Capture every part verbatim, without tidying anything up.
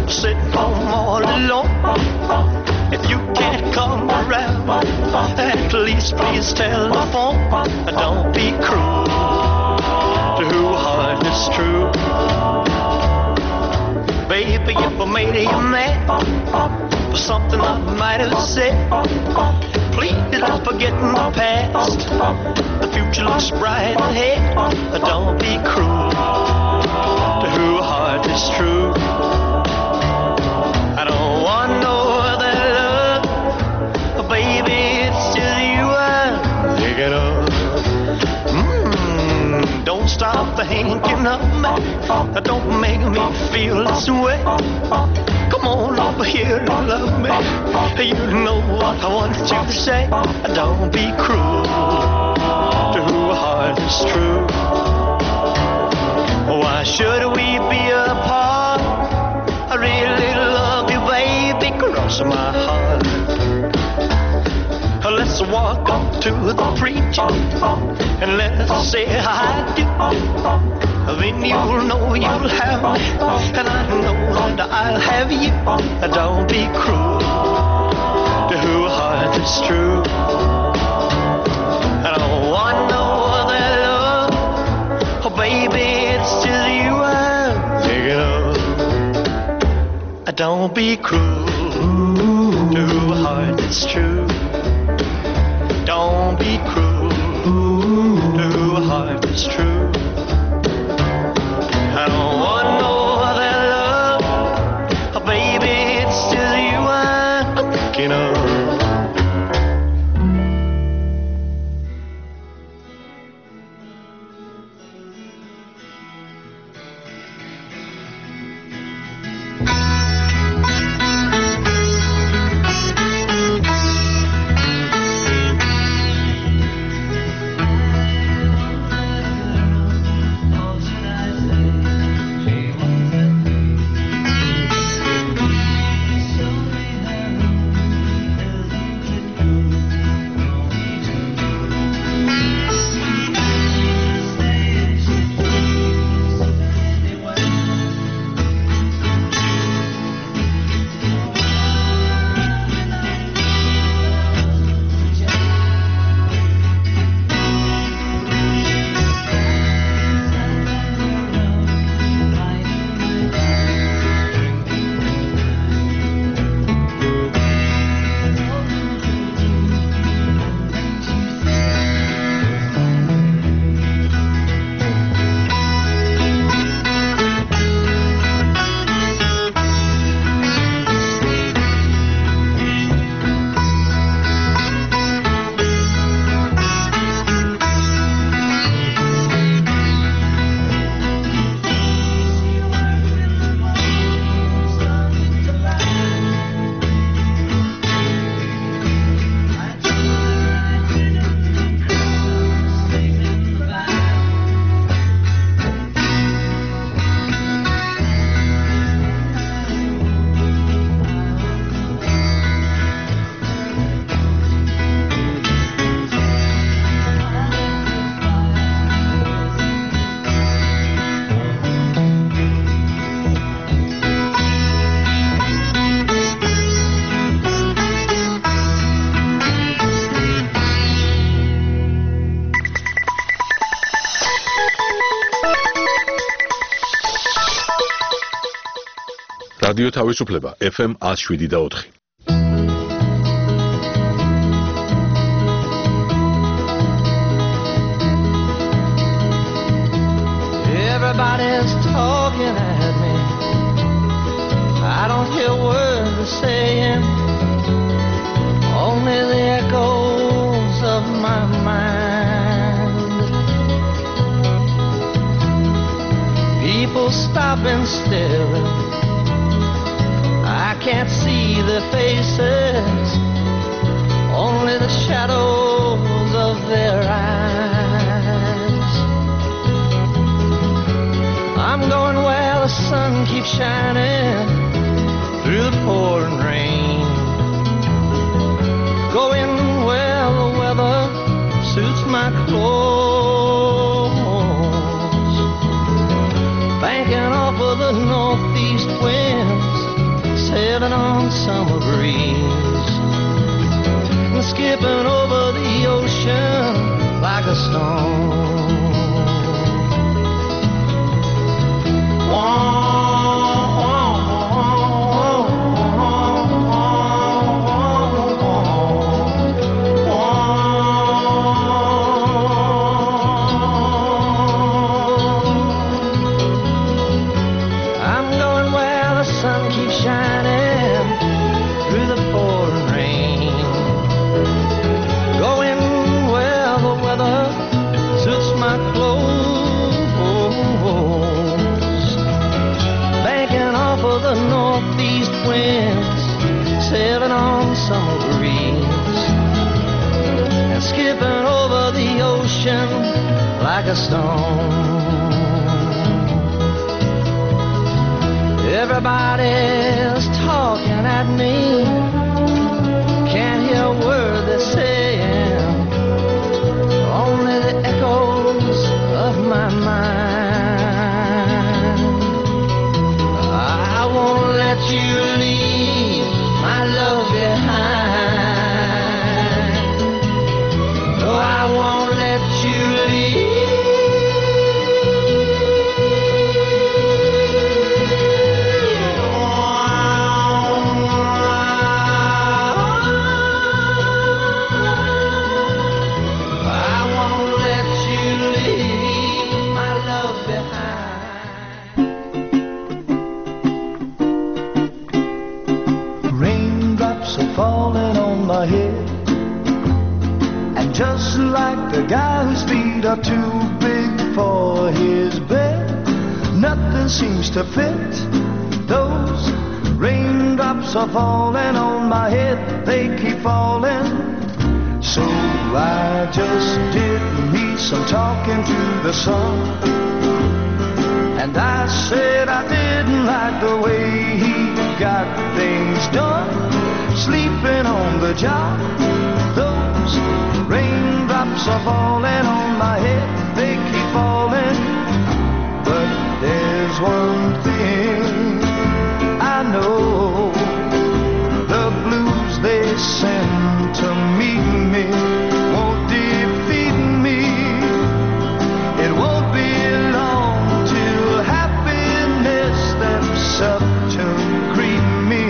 sitting home all alone. If you can't come around, at least please telephone. Don't be cruel to who heart is true. Baby, if I made you mad for something I might have said, please don't forget my past. The future looks bright ahead. Don't be cruel to who heart is true. I don't want no other love, baby, it's just you I'm thinking of. Mm, don't stop thinking of me. Don't make me feel this way. Come on over here and love me. You know what I want you to say. Don't be cruel to who heart is true. Why should we be apart? I really love you, baby, cross my heart. Let's walk up to the preacher and let's say I do. Then you'll know you'll have me, and I know that I'll have you. Don't be cruel to who heart is true. I don't want no other love, oh baby, it's just you I'm thinking of. Don't be cruel to who heart is true. Don't be cruel to who heart is true. I don't want no other love, oh baby, it's just you I'm thinking of. რადიო თავისუფლება ეფ ემ one oh seven და four. Everybody's talking at me. I don't hear words they're saying, only the echoes of my mind. People stop and stare. I can't see their faces, only the shadows of their eyes. I'm going where the sun keeps shining through the pouring rain, going where the weather suits my clothes, banking off of the northeast winds sailing on summer breeze, and skipping over the ocean like a stone. Whoa. Sailing on summer breeze and skipping over the ocean like a stone. Everybody's talking at me, can't hear a word they're saying, only the echoes of my mind. I won't let you leave my love behind. No, I won't let you leave. I won't let you leave my love behind. Raindrops are falling on my head, and just like the guy whose feet are too big for his bed, nothing seems to fit. Those raindrops are falling on my head, they keep falling. So I just did me some talking to the sun, and I said I didn't like the way he got things done, sleeping on the job. Those raindrops are falling on my head, they keep falling. But there's one thing I know, the blues they send to meet me won't defeat me. It won't be long till happiness steps up to greet me.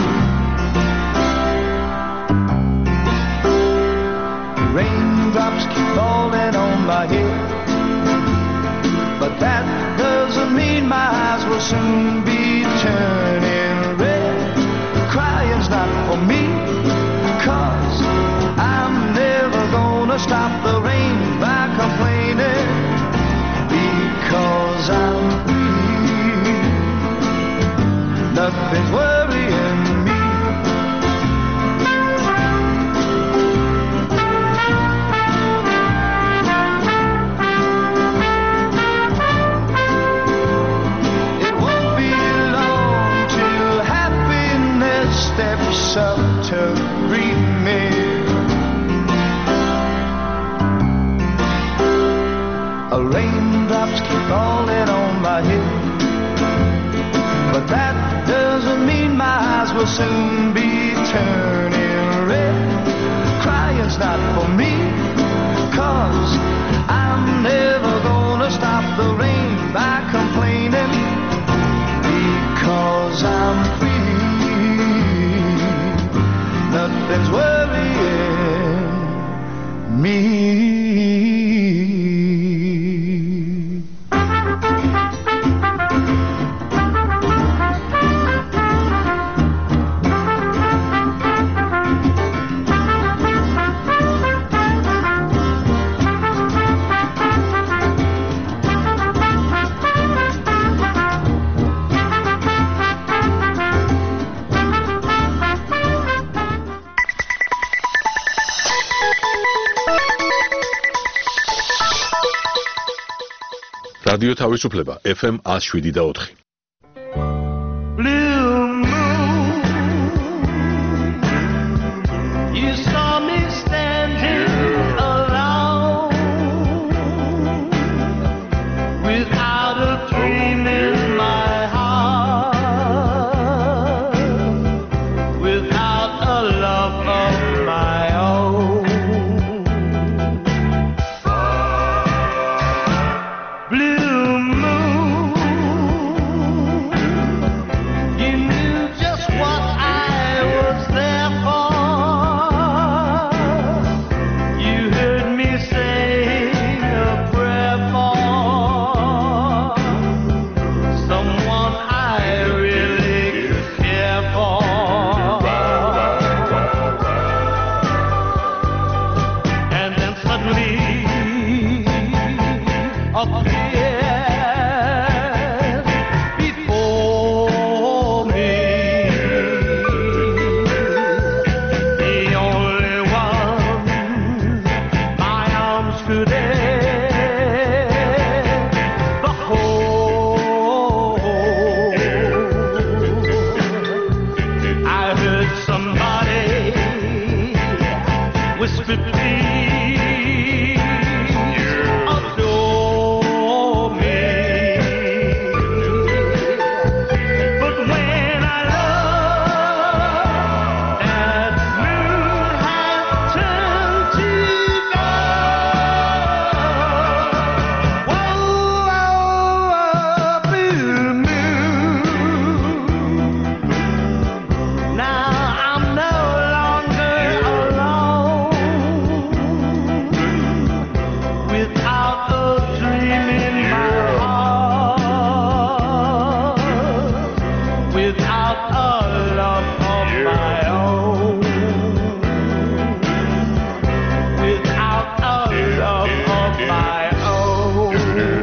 Raindrops keep falling on my head, but that doesn't mean my eyes will soon be turning red. Crying's not for me, 'cause I'm never gonna stop the rain by complaining, because I'm free. Nothing's worrying me. Steps up to greet me. Raindrops keep falling on my head, but that doesn't mean my eyes will soon be turning red. Crying's not for me, 'cause I'm never gonna stop the rain by complaining, because I'm free. Nothing's worrying me. რადიო თავისუფლება ეფ ემ one oh seven point four. Blue moon, you saw me standing alone, without a dream in my heart. swiftly appeared before me. The only one my arms could ever hold. I heard somebody whisper, please adore me. But when I looked, that moon had turned to gold. Whoa, whoa, blue moon. Now I'm no longer alone. Without a dream in my heart, without a love of my own, without a love of my own.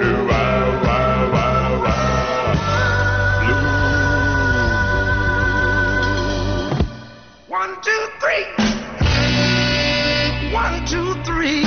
One, two, three. One, two, three.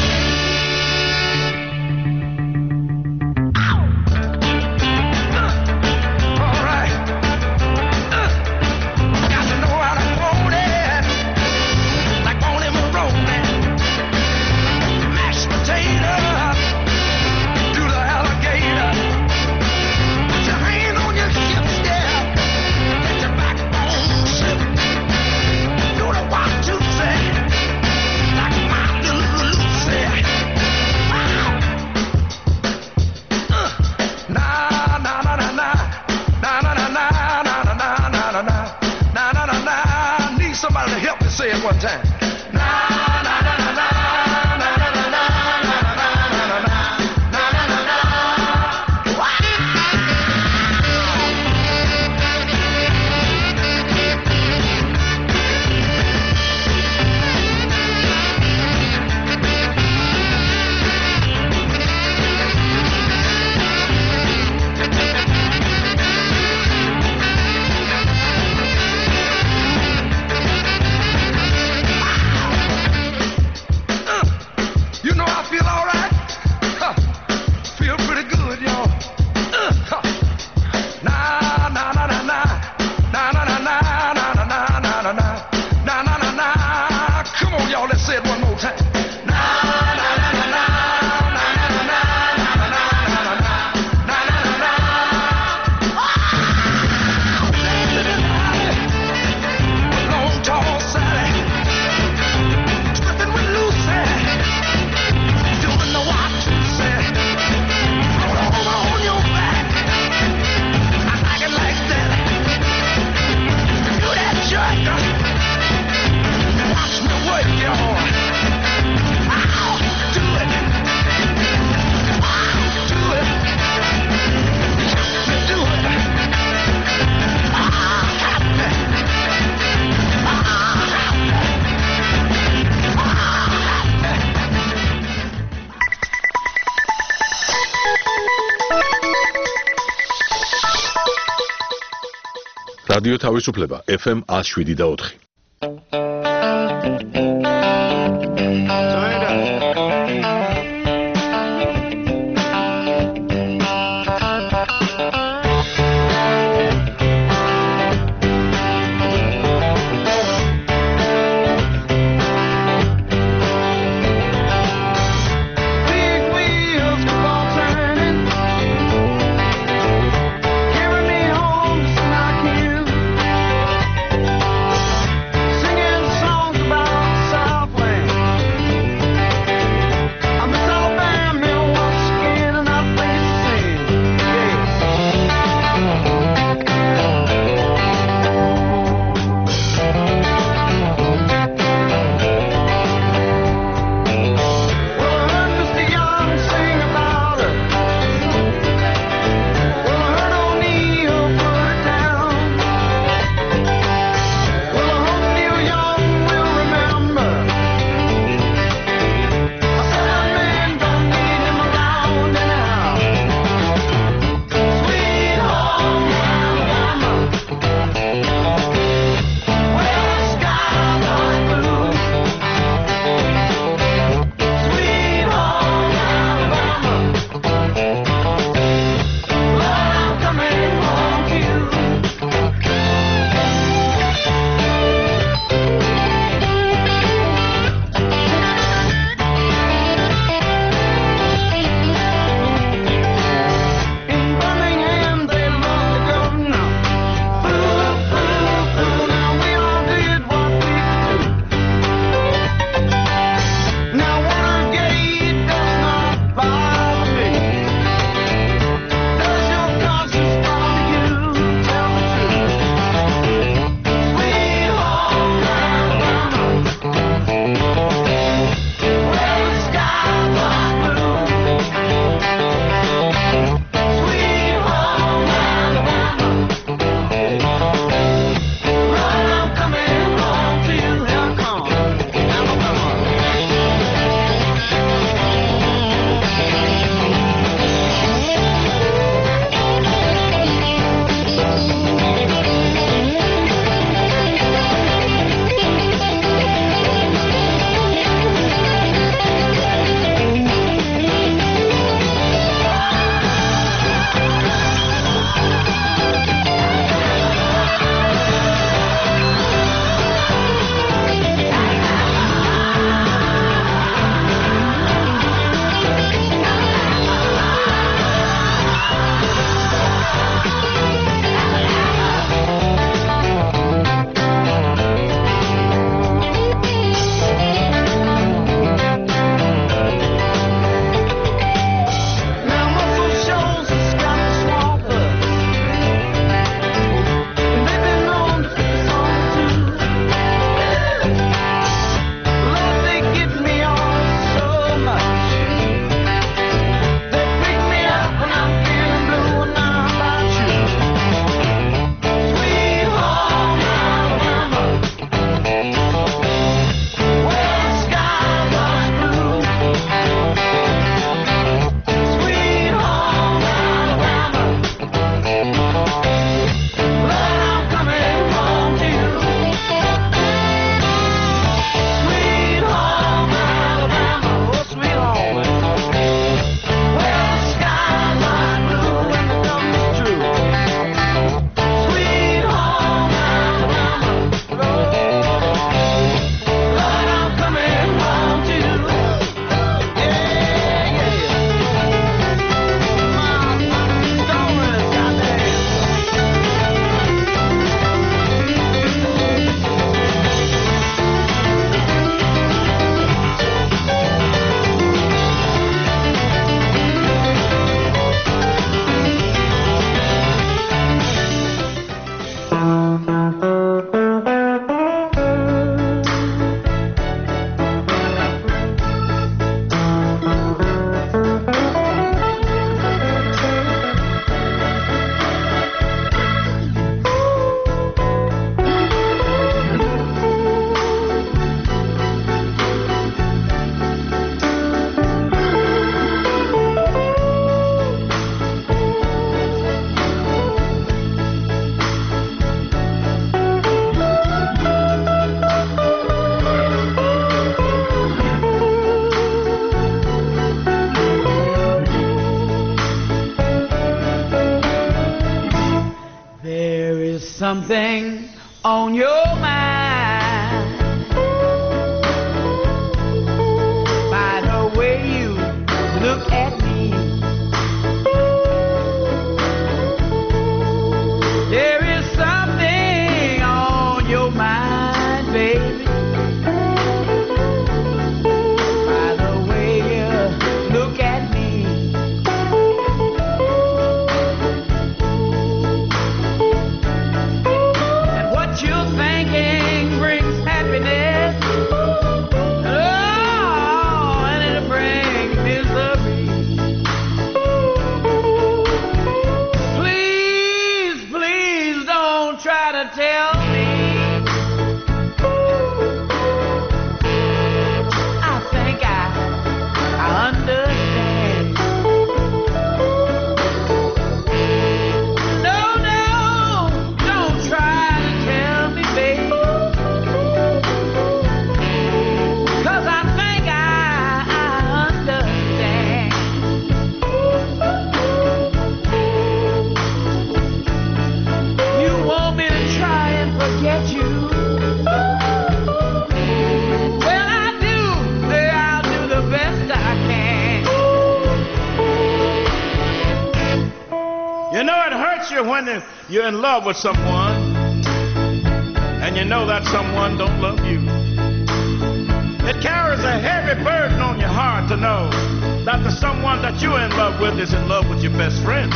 All right. Uh, got to know how to want it, like on him a rolling, mashed potato, do the alligator. Put your hand on your hip, step, let your backbone slip. Do the one, two, three, like my little Lucy. Wow. Uh, na na na na na na na na na na na na na na na na na na na. Need somebody to help me say it one time. Na na na na na na na na na na na na na na na na. Wow. Uh, You know I feel all right. Huh. Feel pretty good, y'all. Uh, huh. Na na na na na na na na na na na na na na na na na na na. Come on, y'all. Let's say it one more time. Na na na na na na na na na na na na na na na. Long tall Sally, twisted with Lucy. Doing the what to say. Roll over on your back. I like it like that. Do that jerk. Watch me work, y'all. Ow, do it. Ow, do it. Help me do it. Ah, help me. Ah, help me. Ah, help me. რადიო თავისუფლება ეფ ემ one oh seven და four. Big wheels keep on turning, carry me home just like you. something on your mind. By the way you look at me, there is something on your mind, baby. By the way you look at me. Tell me, I think I, I understand. No, no, don't try to tell me, babe, 'cause I think I, I understand. You want me to try and forget you? Well, I do. I'll do the best I can. You know, it hurts you when you're in love with someone and you know that someone don't love you. It carries a heavy burden on your heart to know that the someone that you're in love with is in love with your best friend.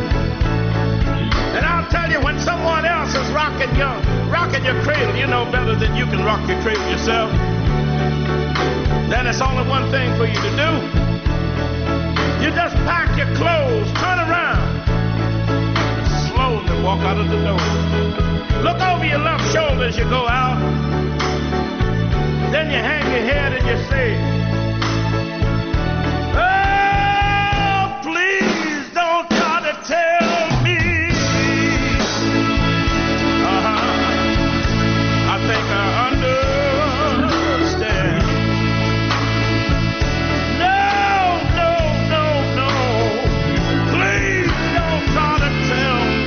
And I'll tell you, when someone else is rocking your, rocking your cradle, you know better than you can rock your cradle yourself. Then it's only one thing for you to do. You just pack your clothes, turn around, slowly walk out of the door. Look over your left shoulder as you go out. Then you hang your head and you say, oh, please don't try to tell me. I think I understand. No, no, no, no. Please don't try to tell me.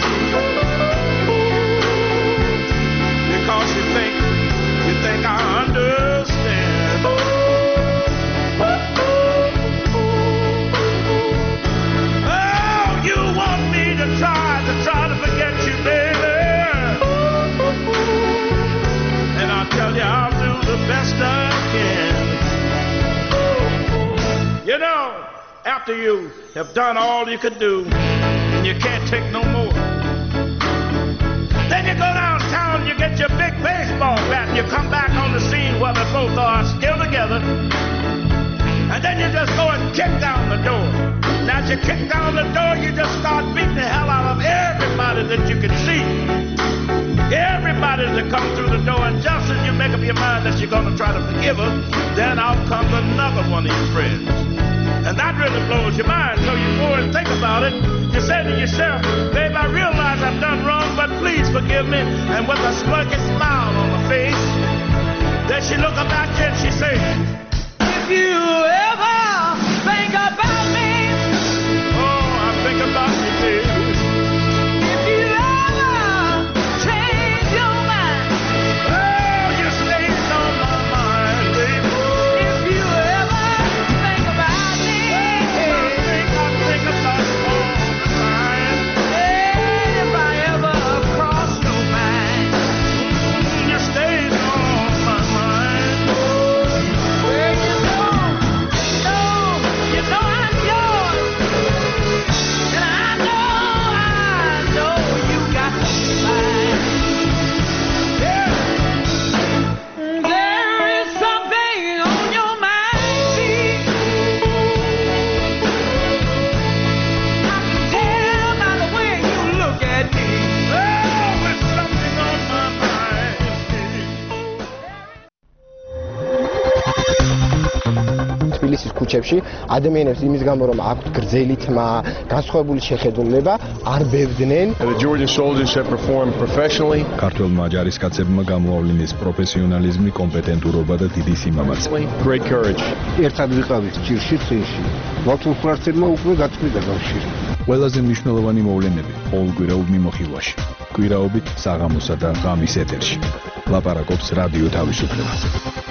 Because you think, you think I understand. Oh, you want me to try, to try to forget you, baby. I tell you, I'll do the best I can. You know, after you have done all you could do, and you can't take no more, then you go downtown, you get your big baseball bat, and you come back on the scene where they both are still together, and then you just go and kick down the door. Now, as you kick down the door, you just start beating the hell out of everybody that you can see. Everybody that comes through the door, and just as you make up your mind that you're going to try to forgive her, then out comes another one of your friends. And that really blows your mind, so you go and think about it. You say to yourself, babe, I realize I've done wrong, but please forgive me. And with a smirky smile on her face, then she look up at you and she says, if you ever think about me, oh, I think about you, baby. თბილისის ქუჩებში ადამიანებს იმის გამო რომ აქვთ გრძელი თმა, განსხვავებული შეხედულება, არ ბევდნენ. The Georgian soldiers have performed professionally. ქართველმა ჯარისკაცებმა გამოავლინეს პროფესიონალიზმი, კომპეტენტურობა და დიდი სიმამაცე. Great courage. ერთად ვიყავით ჭირში წინში. მართულ ფრთებმა უკვე გაწყვიტა კავშირი. ყველაზე მნიშვნელოვანი მოვლენები ყოველკვირეულ მიმოხილვაში. კვირაობით საღამოსა და ღამის ეთერში. ლაპარაკობს რადიო თავისუფლება.